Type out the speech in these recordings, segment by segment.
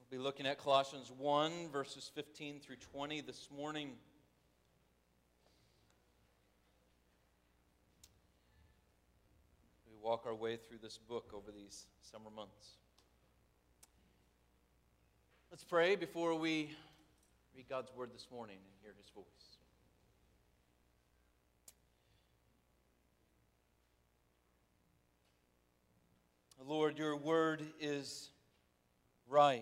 We'll be looking at Colossians 1, verses 15 through 20 this morning. We walk our way through this book over these summer months. Let's pray before we read God's word this morning and hear His voice. Lord, your word is right,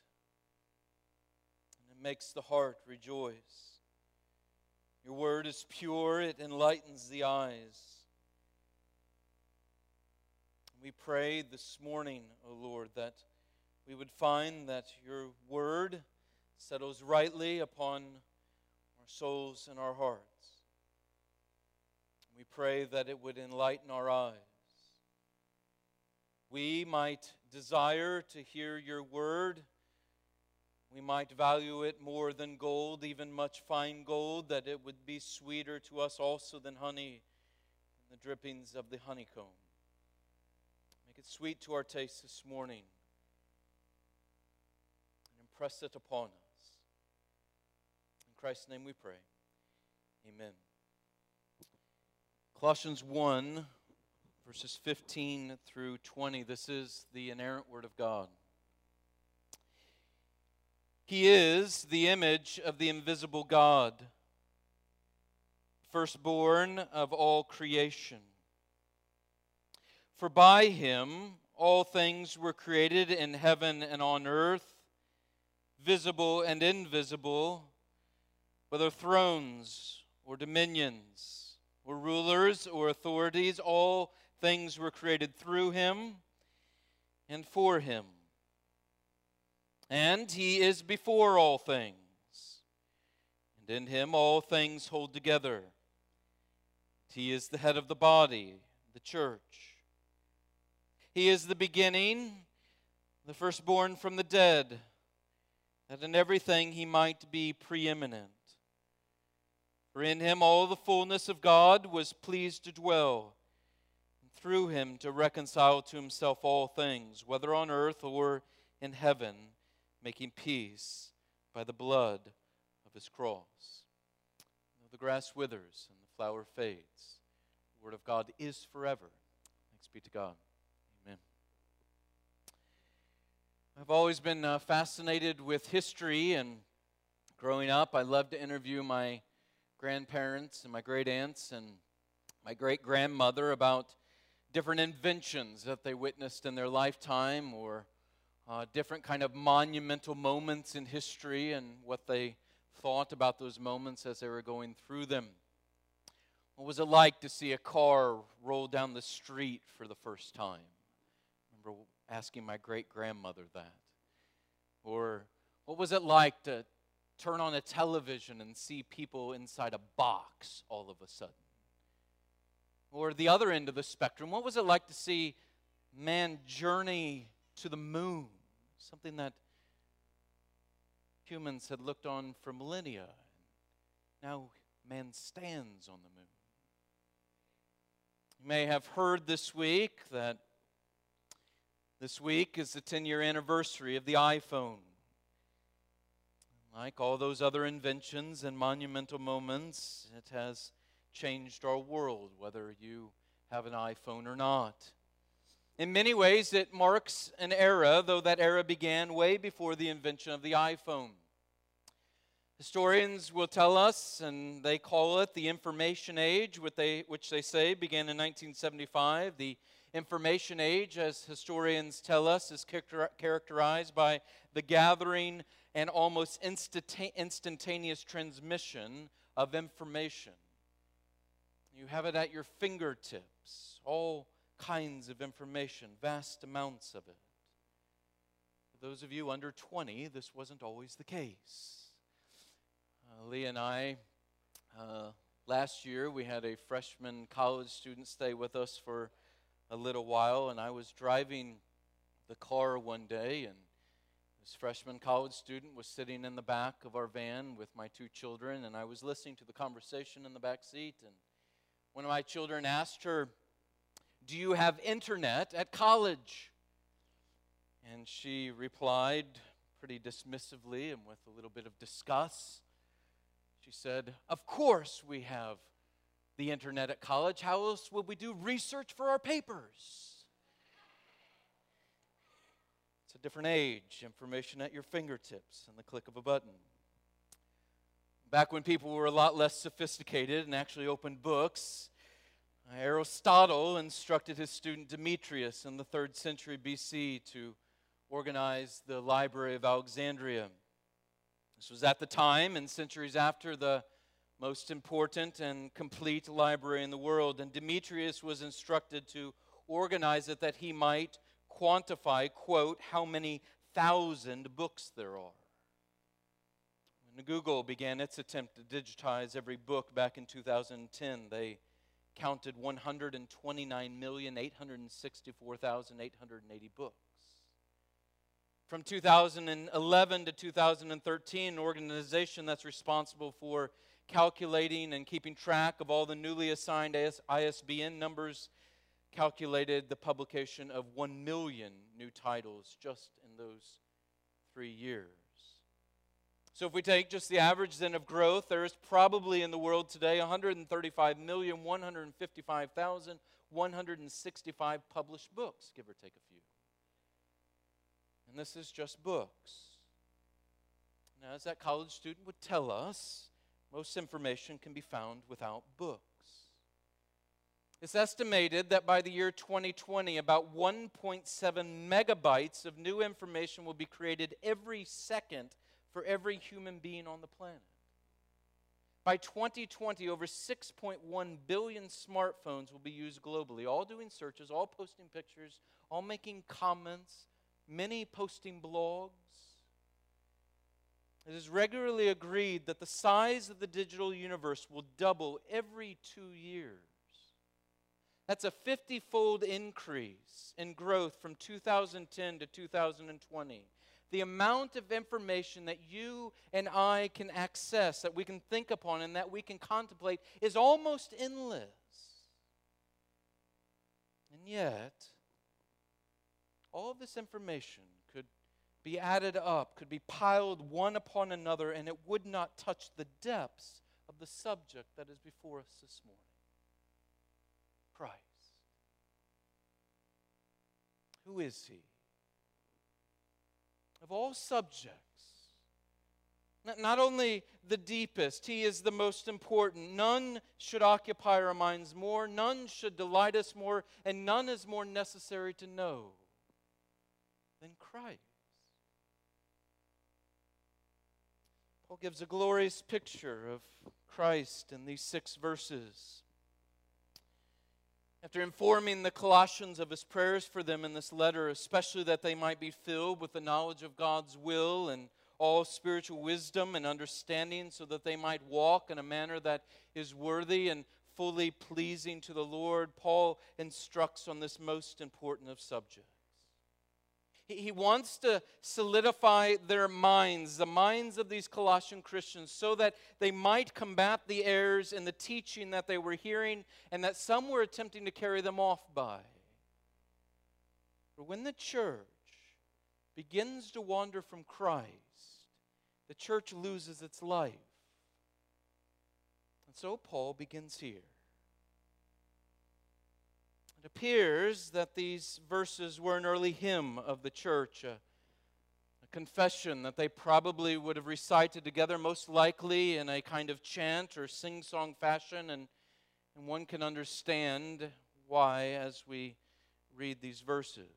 and it makes the heart rejoice. Your word is pure, it enlightens the eyes. We pray this morning, O Lord, that we would find that your word settles rightly upon our souls and our hearts. We pray that it would enlighten our eyes. We might desire to hear your word. We might value it more than gold, even much fine gold, that it would be sweeter to us also than honey and the drippings of the honeycomb. Make it sweet to our taste this morning and impress it upon us. In Christ's name we pray. Amen. Colossians 1, verses 15 through 20. This is the inerrant word of God. He is the image of the invisible God, firstborn of all creation. For by him all things were created in heaven and on earth, visible and invisible, whether thrones or dominions or rulers or authorities, all things were created through him and for him. And he is before all things, and in him all things hold together. He is the head of the body, the church. He is the beginning, the firstborn from the dead, that in everything he might be preeminent. For in him all the fullness of God was pleased to dwell, through him to reconcile to himself all things, whether on earth or in heaven, making peace by the blood of his cross. Though the grass withers and the flower fades, the word of God is forever. Thanks be to God. Amen. I've always been fascinated with history, and growing up, I loved to interview my grandparents and my great aunts and my great-grandmother about different inventions that they witnessed in their lifetime, or different kind of monumental moments in history and what they thought about those moments as they were going through them. What was it like to see a car roll down the street for the first time? I remember asking my great-grandmother that. Or what was it like to turn on a television and see people inside a box all of a sudden? Or the other end of the spectrum, what was it like to see man journey to the moon? Something that humans had looked on for millennia. Now man stands on the moon. You may have heard this week that this week is the 10-year anniversary of the iPhone. Like all those other inventions and monumental moments, it has changed our world, whether you have an iPhone or not. In many ways, it marks an era, though that era began way before the invention of the iPhone. Historians will tell us, and they call it the information age, which they say began in 1975. The information age, as historians tell us, is characterized by the gathering and almost instantaneous transmission of information. You have it at your fingertips, all kinds of information, vast amounts of it. For those of you under 20, this wasn't always the case. Lee and I, last year, we had a freshman college student stay with us for a little while, and I was driving the car one day, and this freshman college student was sitting in the back of our van with my two children, and I was listening to the conversation in the back seat, and one of my children asked her, "Do you have internet at college?" And she replied pretty dismissively and with a little bit of disgust. She said, "Of course we have the internet at college. How else would we do research for our papers?" It's a different age, information at your fingertips and the click of a button. Back when people were a lot less sophisticated and actually opened books, Aristotle instructed his student Demetrius in the 3rd century BC to organize the Library of Alexandria. This was at the time and centuries after the most important and complete library in the world. And Demetrius was instructed to organize it that he might quantify, quote, how many thousand books there are. When Google began its attempt to digitize every book back in 2010, they counted 129,864,880 books. From 2011 to 2013, an organization that's responsible for calculating and keeping track of all the newly assigned ISBN numbers calculated the publication of 1 million new titles just in those 3 years. So if we take just the average then of growth, there is probably in the world today 135,155,165 published books, give or take a few. And this is just books. Now, as that college student would tell us, most information can be found without books. It's estimated that by the year 2020, about 1.7 megabytes of new information will be created every second for every human being on the planet. By 2020, over 6.1 billion smartphones will be used globally, all doing searches, all posting pictures, all making comments, many posting blogs. It is regularly agreed that the size of the digital universe will double every 2 years. That's a 50-fold increase in growth from 2010 to 2020. The amount of information that you and I can access, that we can think upon, and that we can contemplate is almost endless. And yet, all of this information could be added up, could be piled one upon another, and it would not touch the depths of the subject that is before us this morning. Christ. Who is He? Of all subjects, not only the deepest, He is the most important. None should occupy our minds more, none should delight us more, and none is more necessary to know than Christ. Paul gives a glorious picture of Christ in these 6 verses. After informing the Colossians of his prayers for them in this letter, especially that they might be filled with the knowledge of God's will and all spiritual wisdom and understanding, so that they might walk in a manner that is worthy and fully pleasing to the Lord, Paul instructs on this most important of subjects. He wants to solidify their minds, the minds of these Colossian Christians, so that they might combat the errors in the teaching that they were hearing and that some were attempting to carry them off by. For when the church begins to wander from Christ, the church loses its life. And so Paul begins here. It appears that these verses were an early hymn of the church, a confession that they probably would have recited together, most likely in a kind of chant or sing-song fashion, and one can understand why as we read these verses.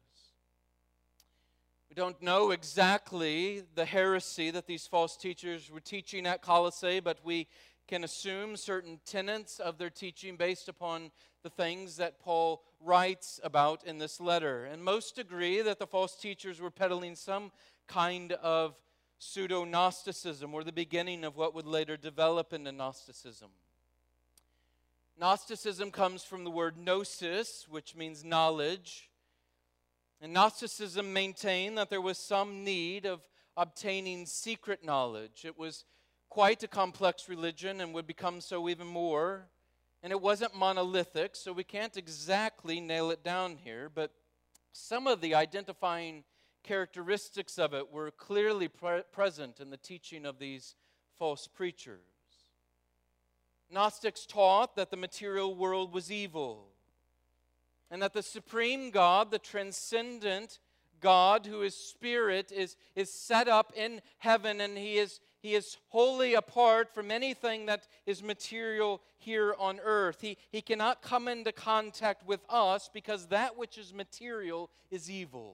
We don't know exactly the heresy that these false teachers were teaching at Colossae, but we can assume certain tenets of their teaching based upon the things that Paul writes about in this letter. And most agree that the false teachers were peddling some kind of pseudo-Gnosticism, or the beginning of what would later develop into Gnosticism. Gnosticism comes from the word gnosis, which means knowledge. And Gnosticism maintained that there was some need of obtaining secret knowledge. It was quite a complex religion and would become so even more. And it wasn't monolithic, so we can't exactly nail it down here, but some of the identifying characteristics of it were clearly present in the teaching of these false preachers. Gnostics taught that the material world was evil, and that the supreme God, the transcendent God, who is spirit, is set up in heaven, and He is wholly apart from anything that is material here on earth. He cannot come into contact with us because that which is material is evil.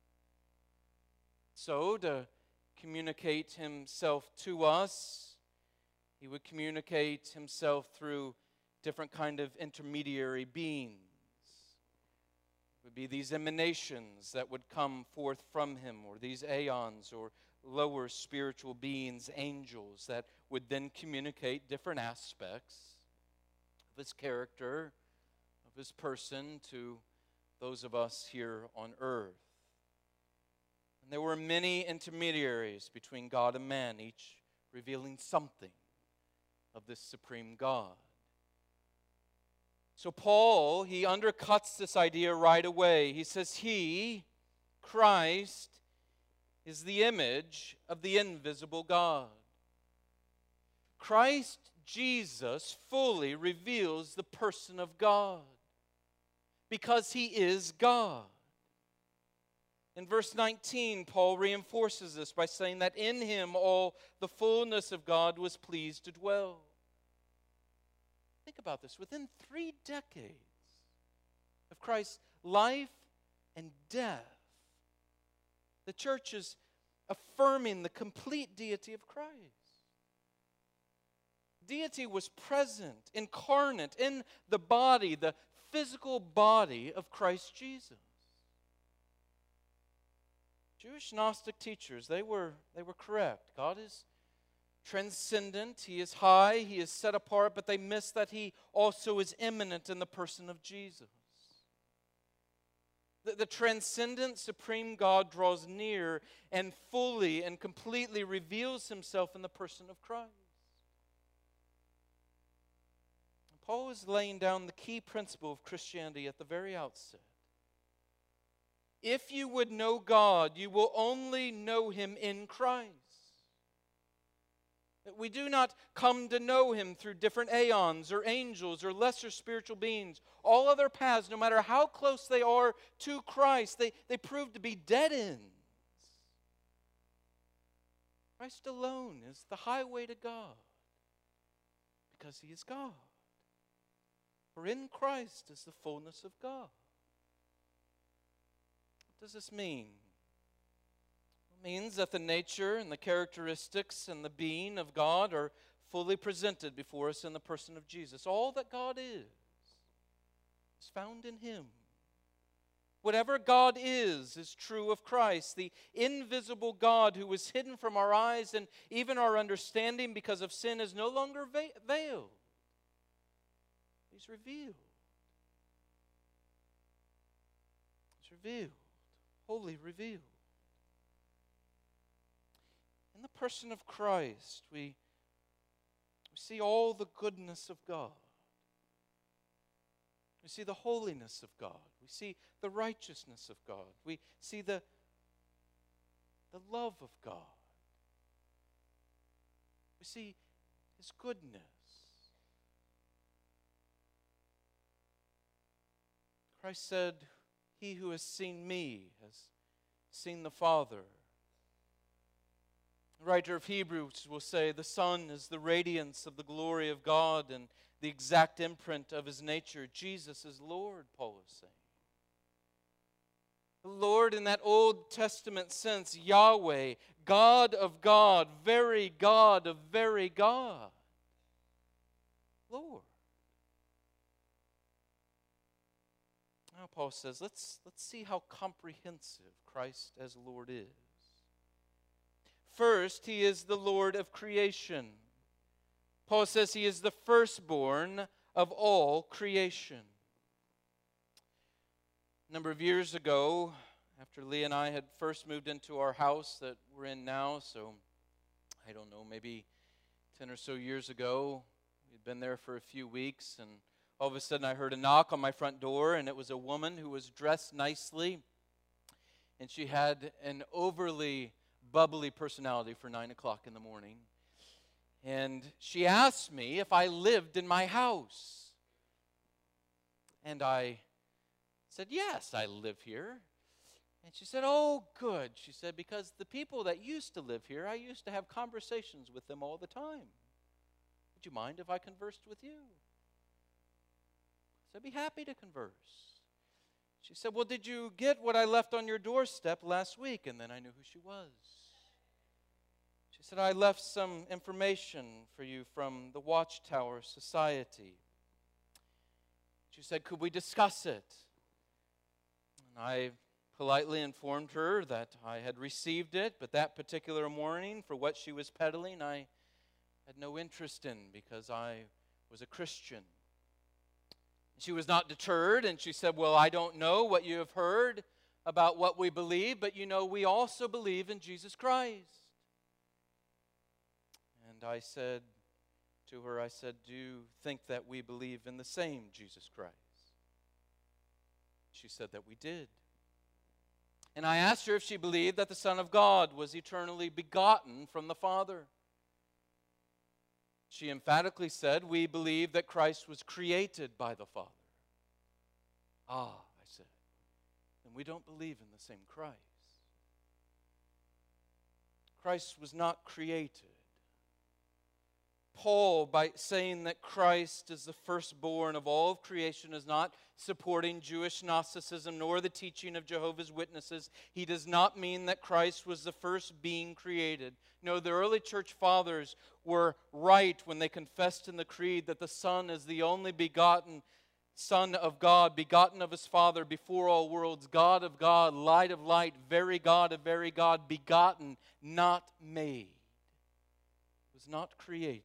So, to communicate Himself to us, He would communicate Himself through different kind of intermediary beings. It would be these emanations that would come forth from Him, or these aeons, or lower spiritual beings, angels, that would then communicate different aspects of His character, of His person, to those of us here on earth. And there were many intermediaries between God and man, each revealing something of this supreme God. So Paul, he undercuts this idea right away. He says, He, Christ, is the image of the invisible God. Christ Jesus fully reveals the person of God because He is God. In verse 19, Paul reinforces this by saying that in Him all the fullness of God was pleased to dwell. Think about this. Within 3 decades of Christ's life and death, the church is affirming the complete deity of Christ. Deity was present, incarnate in the body, the physical body of Christ Jesus. Jewish Gnostic teachers, they were correct. God is transcendent, He is high, He is set apart, but they miss that He also is immanent in the person of Jesus. The transcendent, supreme God draws near and fully and completely reveals Himself in the person of Christ. Paul is laying down the key principle of Christianity at the very outset. If you would know God, you will only know Him in Christ. We do not come to know Him through different aeons or angels or lesser spiritual beings. All other paths, no matter how close they are to Christ, they prove to be dead ends. Christ alone is the highway to God because He is God. For in Christ is the fullness of God. What does this mean? It means that the nature and the characteristics and the being of God are fully presented before us in the person of Jesus. All that God is found in Him. Whatever God is true of Christ, the invisible God who was hidden from our eyes and even our understanding because of sin is no longer veiled. He's revealed. He's revealed. Wholly revealed. In the person of Christ, we see all the goodness of God. We see the holiness of God. We see the righteousness of God. We see the love of God. We see His goodness. Christ said, "He who has seen me has seen the Father." The writer of Hebrews will say, "The Son is the radiance of the glory of God and the exact imprint of His nature." Jesus is Lord, Paul is saying. The Lord in that Old Testament sense, Yahweh, God of God, very God of very God. Lord. Now Paul says, let's see how comprehensive Christ as Lord is. First, He is the Lord of creation. Paul says He is the firstborn of all creation. A number of years ago, after Leah and I had first moved into our house that we're in now, so I don't know, maybe 10 or so years ago, we'd been there for a few weeks, and all of a sudden I heard a knock on my front door, and it was a woman who was dressed nicely and she had an overly bubbly personality for 9 o'clock in the morning. And she asked me if I lived in my house. And I said, yes, I live here. And she said, oh, good. She said, because the people that used to live here, I used to have conversations with them all the time. Would you mind if I conversed with you? I said, I'd be happy to converse. She said, well, did you get what I left on your doorstep last week? And then I knew who she was. She said, I left some information for you from the Watchtower Society. She said, could we discuss it? And I politely informed her that I had received it, but that particular morning, for what she was peddling, I had no interest in because I was a Christian. She was not deterred, and she said, well, I don't know what you have heard about what we believe, but you know, we also believe in Jesus Christ. And I said to her, I said, do you think that we believe in the same Jesus Christ? She said that we did. And I asked her if she believed that the Son of God was eternally begotten from the Father. She emphatically said, we believe that Christ was created by the Father. Ah, I said, then we don't believe in the same Christ. Christ was not created. Paul, by saying that Christ is the firstborn of all of creation, is not supporting Jewish Gnosticism nor the teaching of Jehovah's Witnesses. He does not mean that Christ was the first being created. No, the early church fathers were right when they confessed in the creed that the Son is the only begotten Son of God, begotten of His Father before all worlds, God of God, light of light, very God of very God, begotten, not made. Was not created.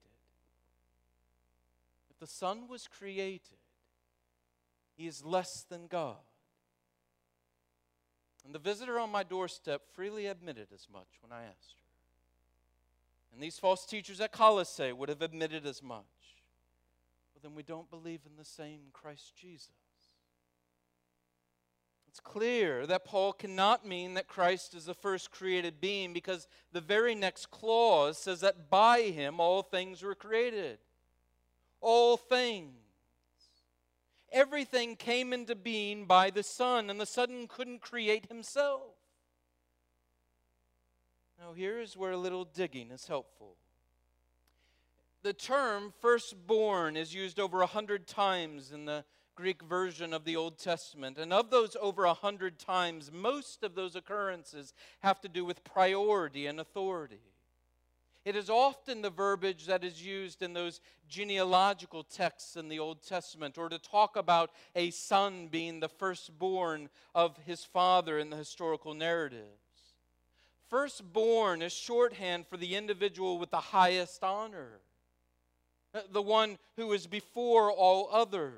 If the Son was created, He is less than God. And the visitor on my doorstep freely admitted as much when I asked her. And these false teachers at Colossae would have admitted as much. Well, then we don't believe in the same Christ Jesus. It's clear that Paul cannot mean that Christ is the first created being because the very next clause says that by Him all things were created. All things. Everything came into being by the Son, and the Son couldn't create Himself. Now, here's where a little digging is helpful. The term firstborn is used over 100 times in the Greek version of the Old Testament. And of those over 100 times, most of those occurrences have to do with priority and authority. It is often the verbiage that is used in those genealogical texts in the Old Testament, or to talk about a son being the firstborn of his father in the historical narratives. Firstborn is shorthand for the individual with the highest honor, the one who is before all others.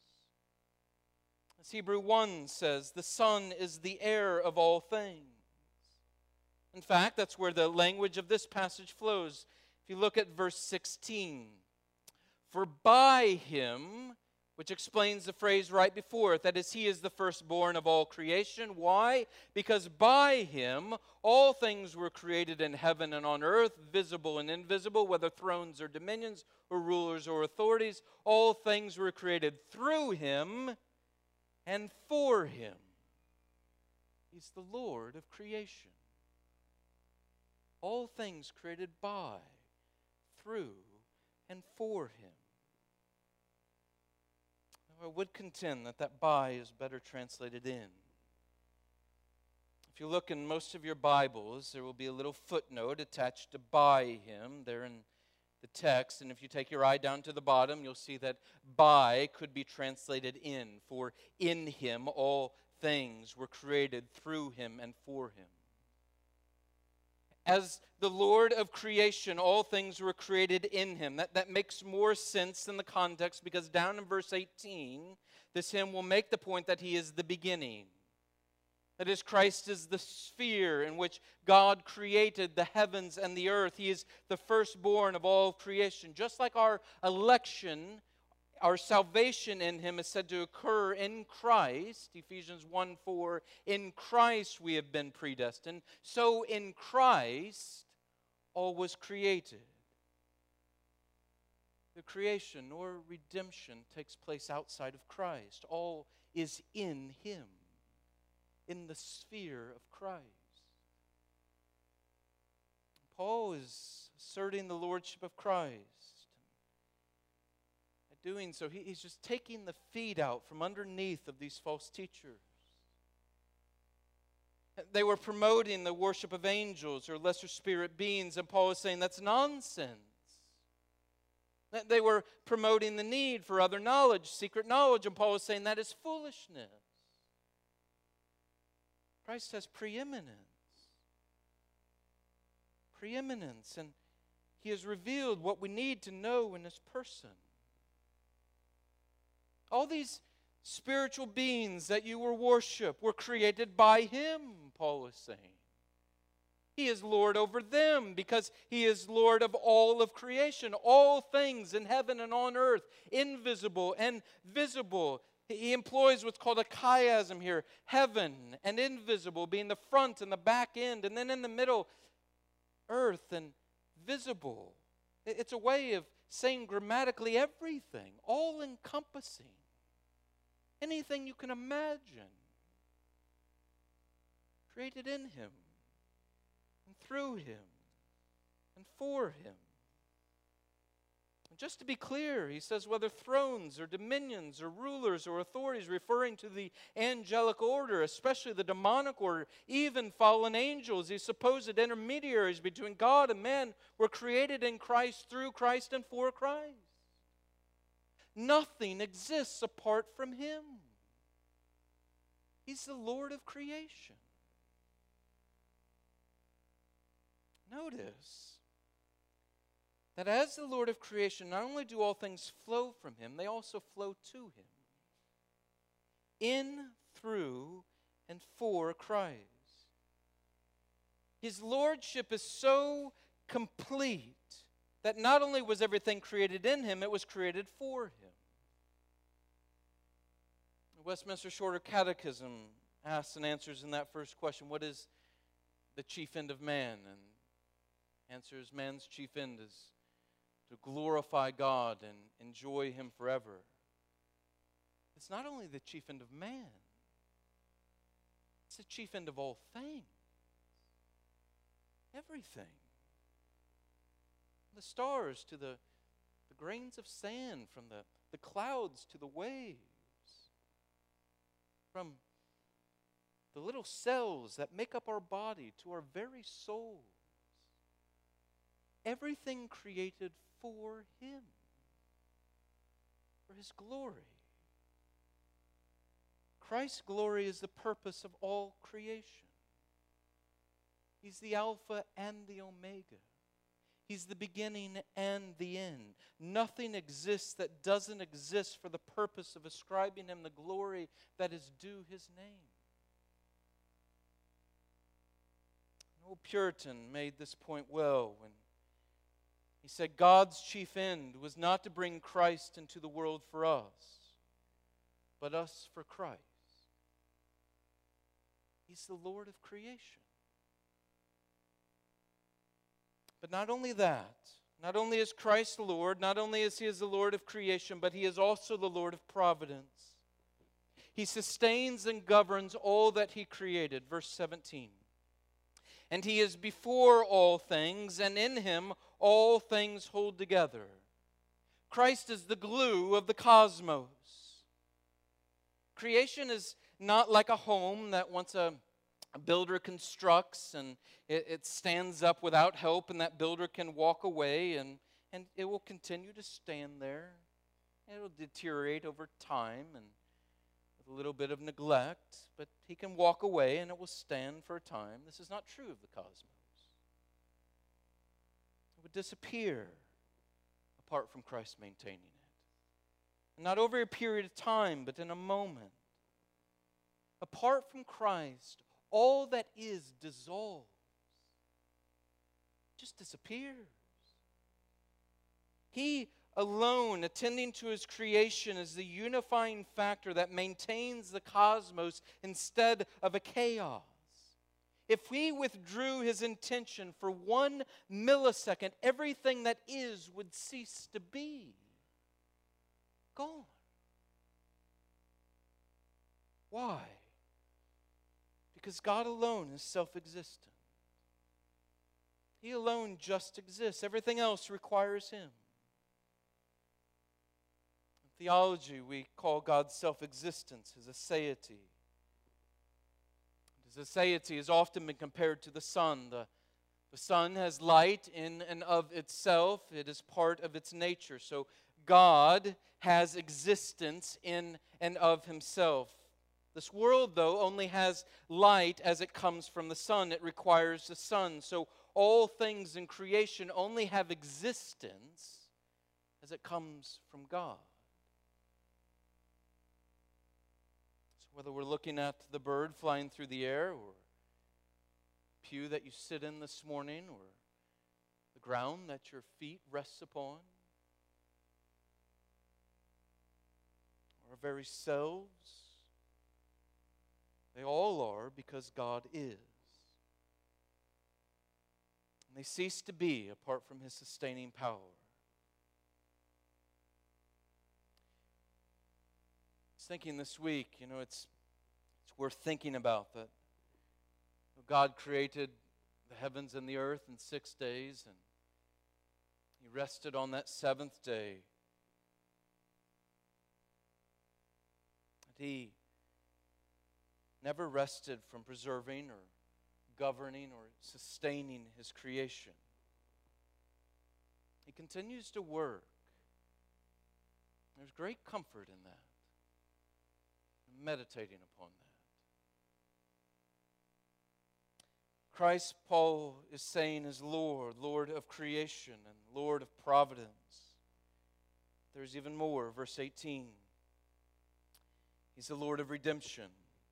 As Hebrews 1 says, the Son is the heir of all things. In fact, that's where the language of this passage flows. If you look at verse 16, for by Him, which explains the phrase right before it, that is, He is the firstborn of all creation. Why? Because by Him all things were created in heaven and on earth, visible and invisible, whether thrones or dominions or rulers or authorities. All things were created through Him and for Him. He's the Lord of creation. All things created by, through, and for Him. Now, I would contend that by is better translated in. If you look in most of your Bibles, there will be a little footnote attached to by Him there in the text. And if you take your eye down to the bottom, you'll see that by could be translated in. For in Him all things were created through Him and for Him. As the Lord of creation, all things were created in Him. That makes more sense in the context, because down in verse 18, this hymn will make the point that He is the beginning. That is, Christ is the sphere in which God created the heavens and the earth. He is the firstborn of all creation. Just like our election our salvation in him is said to occur in Christ. Ephesians 1:4, in Christ we have been predestined. So in Christ all was created. The creation or redemption takes place outside of Christ. All is in him, in the sphere of Christ. Paul is asserting the lordship of Christ. By doing so, he's just taking the feet out from underneath of these false teachers. They were promoting the worship of angels or lesser spirit beings, and Paul is saying that's nonsense. They were promoting the need for other knowledge, secret knowledge, and Paul is saying that is foolishness. Christ has preeminence, and he has revealed what we need to know in his person. All these spiritual beings that you worship were created by him, Paul is saying. He is Lord over them because he is Lord of all of creation, all things in heaven and on earth, invisible and visible. He employs what's called a chiasm here, heaven and invisible being the front and the back end, and then in the middle, earth and visible. It's a way of saying grammatically everything, all-encompassing. Anything you can imagine. Created in him, and through him, and for him. And just to be clear, he says whether thrones or dominions or rulers or authorities, referring to the angelic order, especially the demonic order, even fallen angels, these supposed intermediaries between God and man, were created in Christ, through Christ, and for Christ. Nothing exists apart from him. He's the Lord of creation. Notice that as the Lord of creation, not only do all things flow from him, they also flow to him. In, through, and for Christ. His lordship is so complete that not only was everything created in him, it was created for him. The Westminster Shorter Catechism asks and answers in that first question, what is the chief end of man? And answers, man's chief end is to glorify God and enjoy him forever. It's not only the chief end of man, it's the chief end of all things. Everything. The stars to the grains of sand, from the clouds to the waves, from the little cells that make up our body to our very souls. Everything created for him, for his glory. Christ's glory is the purpose of all creation. He's the Alpha and the Omega. He's the beginning and the end. Nothing exists that doesn't exist for the purpose of ascribing him the glory that is due his name. An old Puritan made this point well when he said God's chief end was not to bring Christ into the world for us, but us for Christ. He's the Lord of creation. But not only that, not only is Christ the Lord, not only is he the Lord of creation, but he is also the Lord of providence. He sustains and governs all that he created. Verse 17. And he is before all things, and in him all things hold together. Christ is the glue of the cosmos. Creation is not like a home that once a builder constructs and it stands up without help, and that builder can walk away and it will continue to stand there. It will deteriorate over time and with a little bit of neglect, but he can walk away and it will stand for a time. This is not true of the cosmos. It would disappear apart from Christ maintaining it. And not over a period of time, but in a moment. Apart from Christ, all that is dissolves. Just disappears. He alone, attending to His creation, is the unifying factor that maintains the cosmos instead of a chaos. If He withdrew His intention for 1 millisecond, everything that is would cease to be. Gone. Why? Because God alone is self-existent. He alone just exists. Everything else requires Him. In theology, we call God's self-existence His aseity. His aseity has often been compared to the sun. The sun has light in and of itself. It is part of its nature. So God has existence in and of Himself. This world, though, only has light as it comes from the sun. It requires the sun. So all things in creation only have existence as it comes from God. So whether we're looking at the bird flying through the air, or the pew that you sit in this morning, or the ground that your feet rest upon, our very selves, they all are because God is. And they cease to be apart from His sustaining power. I was thinking this week, it's worth thinking about that God created the heavens and the earth in 6 days, and He rested on that seventh day. And He never rested from preserving or governing or sustaining His creation. He continues to work. There's great comfort in that. I'm meditating upon that. Christ, Paul is saying, is Lord, Lord of creation and Lord of providence. There's even more. Verse 18. He's the Lord of redemption.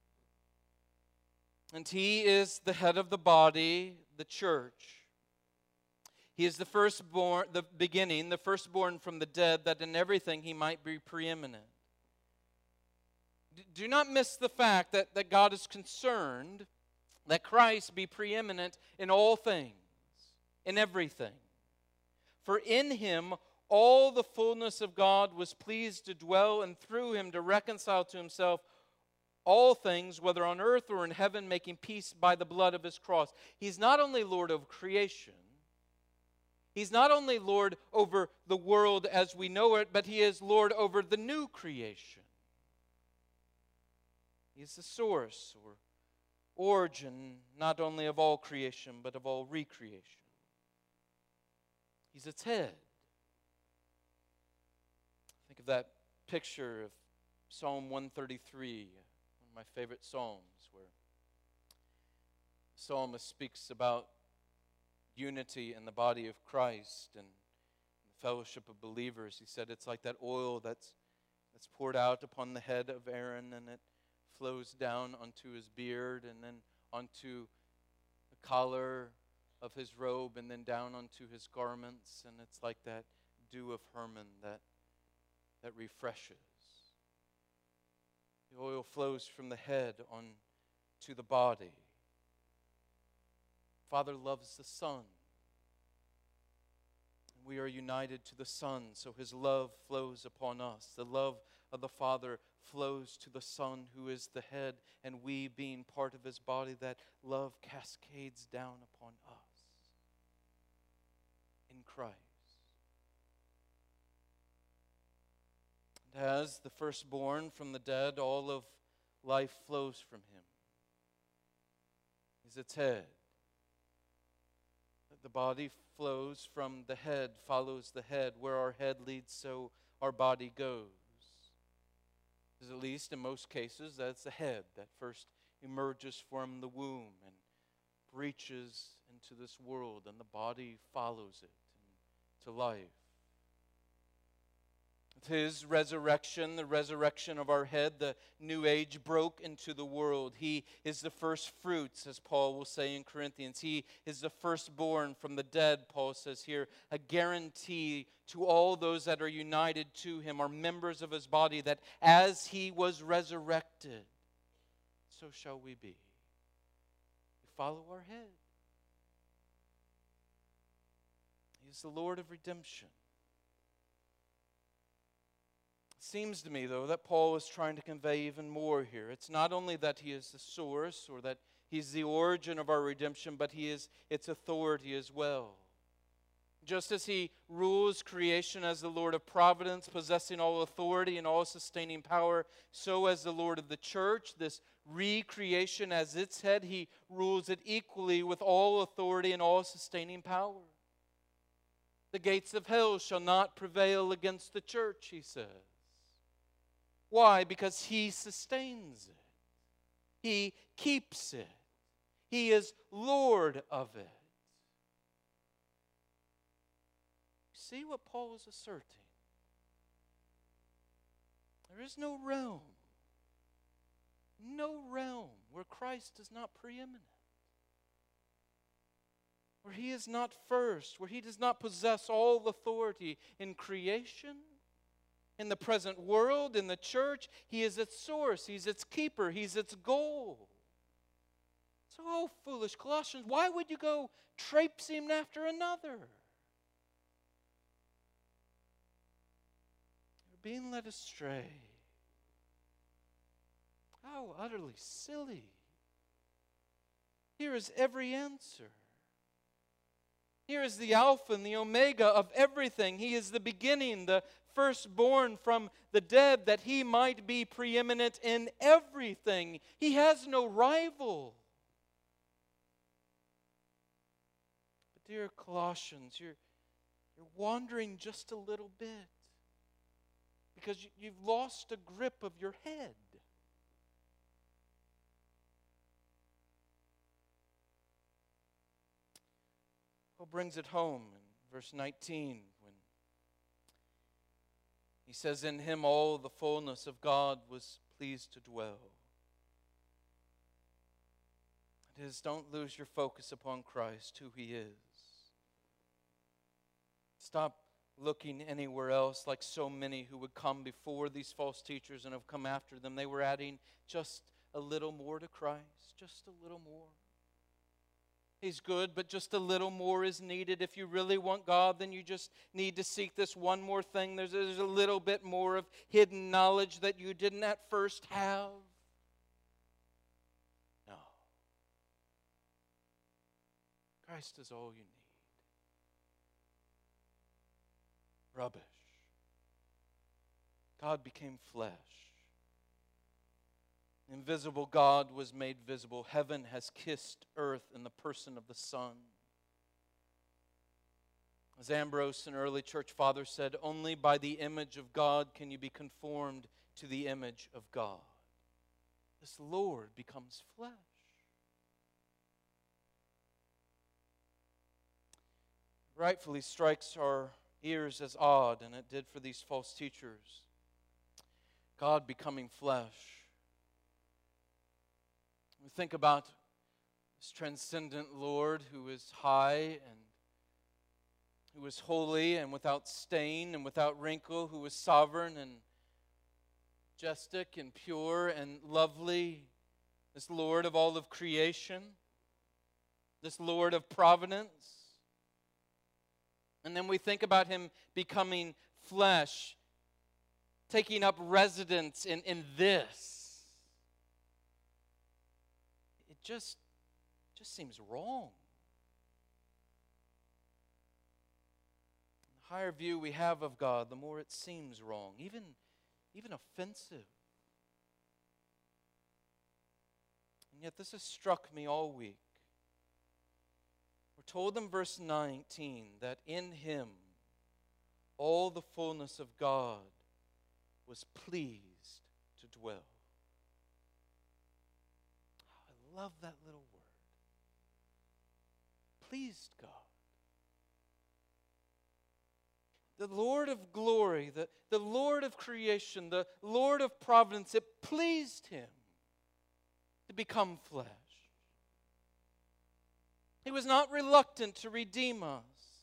And He is the head of the body, the church. He is the firstborn, the beginning, the firstborn from the dead, that in everything He might be preeminent. Do not miss the fact that God is concerned that Christ be preeminent in all things, in everything. For in Him all the fullness of God was pleased to dwell, and through Him to reconcile to Himself all things, whether on earth or in heaven, making peace by the blood of His cross. He's not only Lord of creation, He's not only Lord over the world as we know it, but He is Lord over the new creation. He's the source or origin not only of all creation, but of all recreation. He's its head. Think of that picture of Psalm 133, one of my favorite psalms, where the psalmist speaks about unity in the body of Christ and the fellowship of believers. He said it's like that oil that's poured out upon the head of Aaron, and it flows down onto his beard and then onto the collar of his robe and then down onto his garments, and it's like that dew of Hermon that refreshes. The oil flows from the head on to the body. Father loves the Son. We are united to the Son, so His love flows upon us. The love of the Father flows to the Son, who is the head, and we, being part of His body, that love cascades down upon us in Christ. And as the firstborn from the dead, all of life flows from Him. He's its head. The body flows from the head, follows the head. Where our head leads, so our body goes. Because at least in most cases, that's the head that first emerges from the womb and reaches into this world, and the body follows it to life. With His resurrection, the resurrection of our head, the new age broke into the world. He is the first fruits, as Paul will say in Corinthians. He is the firstborn from the dead, Paul says here, a guarantee to all those that are united to Him, are members of His body, that as He was resurrected, so shall we be. We follow our head. He is the Lord of redemption. It seems to me, though, that Paul is trying to convey even more here. It's not only that He is the source or that He's the origin of our redemption, but He is its authority as well. Just as He rules creation as the Lord of providence, possessing all authority and all sustaining power, so as the Lord of the church, this recreation as its head, He rules it equally with all authority and all sustaining power. The gates of hell shall not prevail against the church, He says. Why? Because He sustains it. He keeps it. He is Lord of it. See what Paul is asserting? There is no realm where Christ is not preeminent, where He is not first, where He does not possess all authority in creation, in the present world, in the church. He is its source. He's its keeper. He's its goal. So, oh, foolish Colossians, why would you go traipsing after another? You're being led astray. How utterly silly. Here is every answer. Here is the Alpha and the Omega of everything. He is the beginning, the firstborn from the dead, that He might be preeminent in everything. He has no rival. But dear Colossians, you're wandering just a little bit because you've lost a grip of your head. Paul brings it home in verse 19 when he says, "In Him all the fullness of God was pleased to dwell." It is, don't lose your focus upon Christ, who He is. Stop looking anywhere else like so many who would come before these false teachers and have come after them. They were adding just a little more to Christ, just a little more. He's good, but just a little more is needed. If you really want God, then you just need to seek this one more thing. There's a little bit more of hidden knowledge that you didn't at first have. No. Christ is all you need. Rubbish. God became flesh. Invisible God was made visible. Heaven has kissed earth in the person of the Son. As Ambrose, an early church father, said, only by the image of God can you be conformed to the image of God. This Lord becomes flesh. Rightfully strikes our ears as odd, and it did for these false teachers. God becoming flesh. We think about this transcendent Lord who is high and who is holy and without stain and without wrinkle, who is sovereign and majestic and pure and lovely, this Lord of all of creation, this Lord of providence. And then we think about Him becoming flesh, taking up residence in this. It just seems wrong. The higher view we have of God, the more it seems wrong, even offensive. And yet this has struck me all week. We're told in verse 19 that in Him all the fullness of God was pleased to dwell. I love that little word. Pleased God. the Lord of glory, the Lord of creation, the Lord of providence, it pleased him to become flesh. He was not reluctant to redeem us.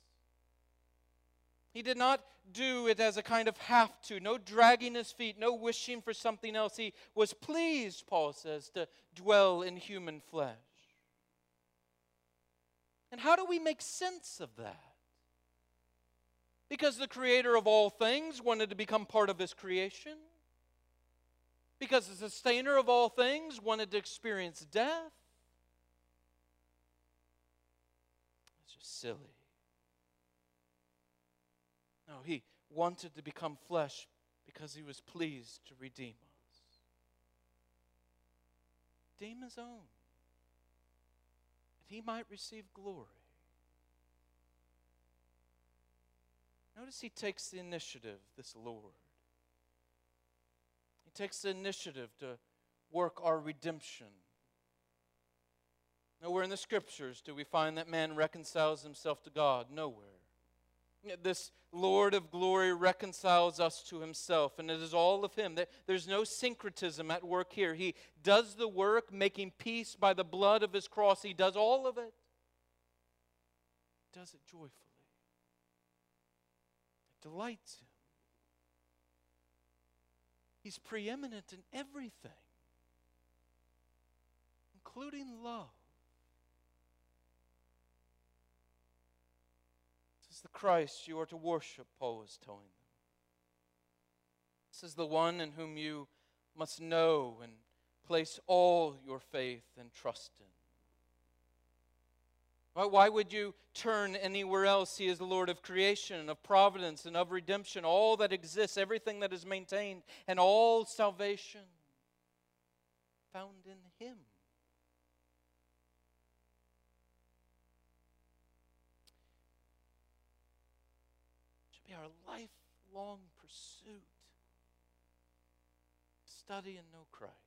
He did not do it as a kind of have to, no dragging his feet, no wishing for something else. He was pleased, Paul says, to dwell in human flesh. And how do we make sense of that? Because the creator of all things wanted to become part of his creation. Because the sustainer of all things wanted to experience death. It's just silly. No, he wanted to become flesh because he was pleased to redeem us. Redeem his own, that he might receive glory. Notice he takes the initiative, this Lord. He takes the initiative to work our redemption. Nowhere in the Scriptures do we find that man reconciles himself to God. Nowhere. This Lord of glory reconciles us to himself, and it is all of him. There's no syncretism at work here. He does the work, making peace by the blood of his cross. He does all of it. He does it joyfully. It delights him. He's preeminent in everything, including love. This is the Christ you are to worship, Paul is telling them. This is the one in whom you must know and place all your faith and trust in. Why would you turn anywhere else? He is the Lord of creation, of providence, and of redemption, all that exists, everything that is maintained, and all salvation found in him. It should be our lifelong pursuit. Study and know Christ.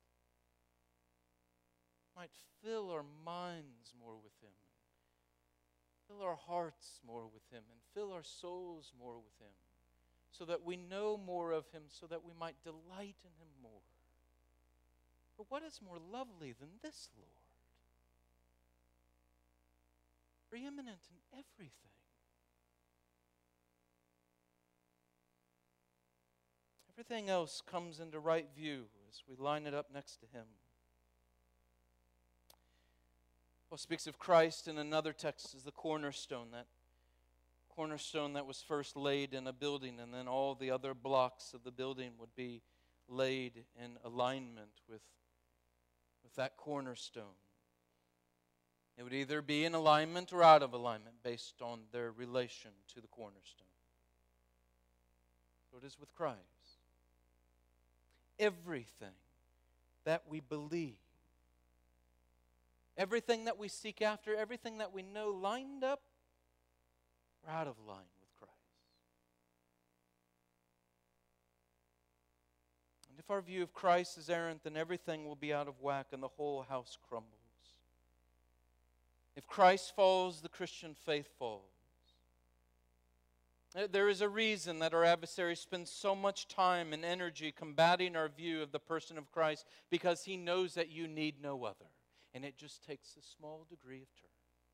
Might fill our minds more with him. Fill our hearts more with him, and fill our souls more with him, so that we know more of him, so that we might delight in him more. But what is more lovely than this Lord? Preeminent in everything. Everything else comes into right view as we line it up next to him. Paul speaks of Christ in another text as the cornerstone that was first laid in a building, and then all the other blocks of the building would be laid in alignment with that cornerstone. It would either be in alignment or out of alignment based on their relation to the cornerstone. So it is with Christ. Everything that we believe, everything that we seek after, everything that we know lined up or out of line with Christ. And if our view of Christ is errant, then everything will be out of whack and the whole house crumbles. If Christ falls, the Christian faith falls. There is a reason that our adversary spends so much time and energy combating our view of the person of Christ, because he knows that you need no other. And it just takes a small degree of turn.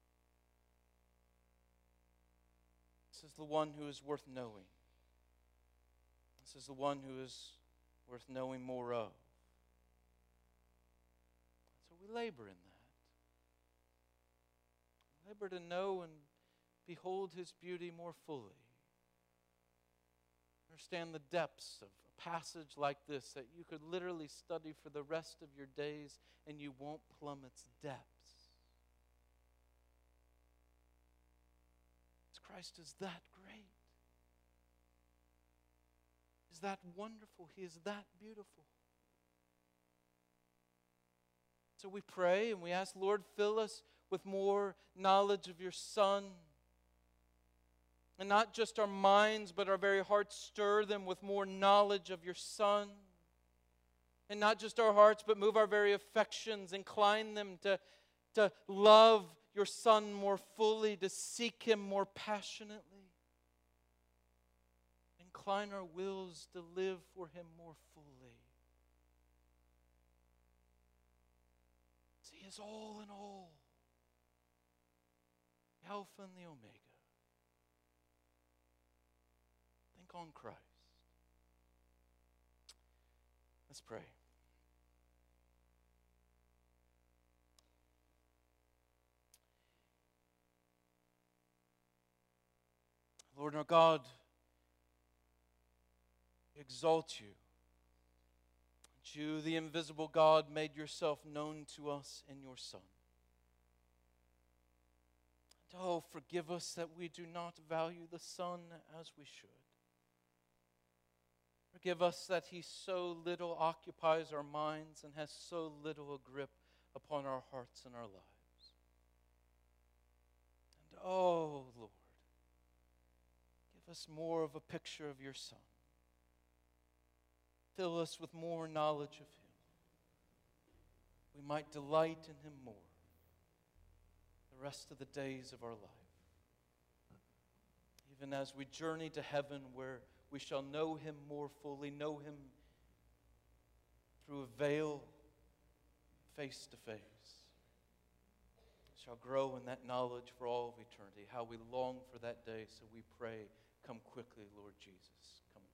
This is the one who is worth knowing. This is the one who is worth knowing more of. So we labor in that. We labor to know and behold his beauty more fully. Understand the depths of a passage like this that you could literally study for the rest of your days and you won't plumb its depths. Christ is that great. He's that wonderful. He is that beautiful. So we pray and we ask, Lord, fill us with more knowledge of your Son. And not just our minds, but our very hearts, stir them with more knowledge of your Son. And not just our hearts, but move our very affections, incline them to love your Son more fully, to seek him more passionately. incline our wills to live for Him more fully. As He is all in all, the Alpha and the Omega. Think on Christ. Let's pray. Lord our God, we exalt you. That you, the invisible God, made yourself known to us in your Son. And oh, forgive us that we do not value the Son as we should. Forgive us that He so little occupies our minds and has so little a grip upon our hearts and our lives. And oh, Lord, give us more of a picture of your Son. Fill us with more knowledge of Him. We might delight in Him more the rest of the days of our life. Even as we journey to heaven, where we shall know Him more fully, know Him through a veil, face to face. Shall grow in that knowledge for all of eternity. How we long for that day, so we pray, come quickly, Lord Jesus. Come